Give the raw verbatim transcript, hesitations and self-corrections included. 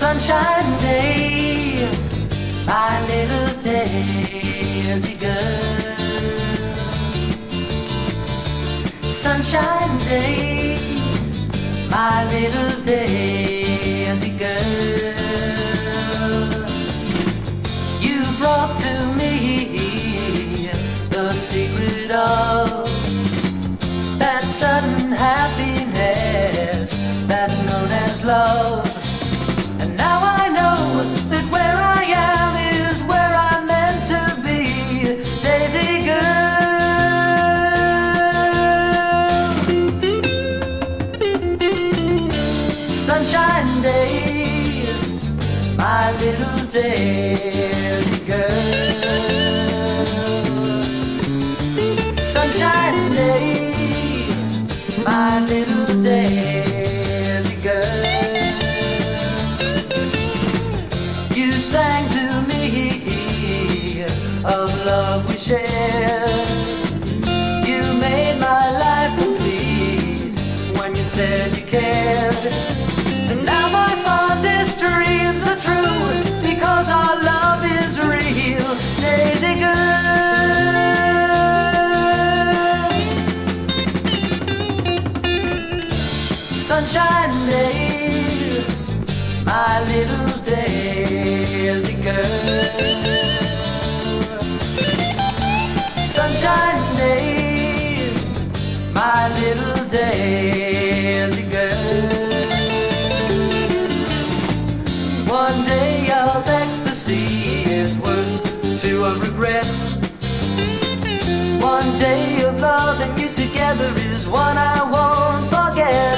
sunshine day, my little daisy girl. Sunshine day, my little daisy girl. You brought to me the secret of that sudden happiness that's known as love. And now I know that where I am is where I'm meant to be, Daisy girl. Sunshine day, my little Daisy girl. Sunshine day, my little Daisy girl. You sang to me of love we shared. You made my life complete when you said you cared. And now my fondest dreams are true because our love is real, Daisy girl. Sunshine day, my little Daisy girl. Sunshine day, my little Daisy girl. One day of ecstasy is worth two of regret. One day of loving you together is one I won't forget.